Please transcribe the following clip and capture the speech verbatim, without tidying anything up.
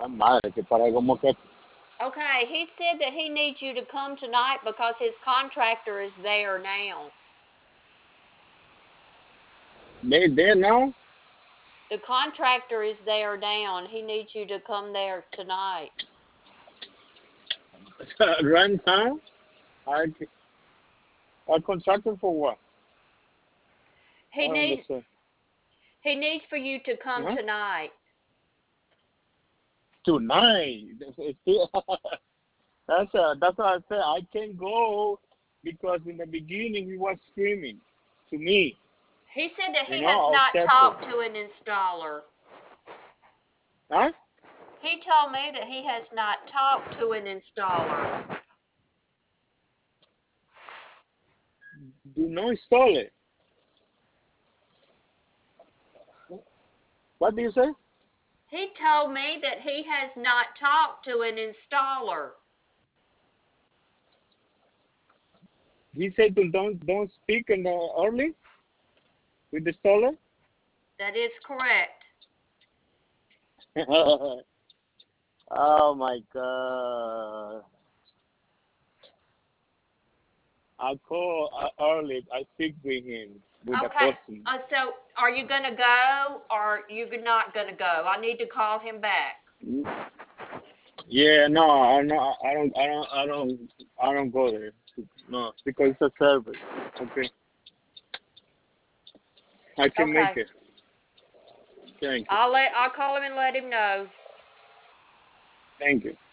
madre, que para como que Okay, he said that he needs you to come tonight because his contractor is there now. they there now. The contractor is there now, and he needs you to come there tonight. Right now, I I contracted for what? I He don't needs understand. he needs for you to come Huh? tonight. Tonight. It's still- that's uh, that's what I said. I can't go because in the beginning he was screaming to me. He said that You he know, has I'll not check it. talked to an installer. Huh? He told me that he has not talked to an installer. Do not install it. What do you say? He told me that he has not talked to an installer. He said to don't don't speak in the early with the installer. That is correct. Oh my god. I call uh, early. I speak with him with the Okay. customer. Uh, so are you going to go or you're not going to go? I need to call him back. Yeah, no, I no, I don't, I don't, I don't, I don't go there. No, because it's a service. Okay, I can make Okay. it. Thank you, I'll let I'll call him and let him know. thank you.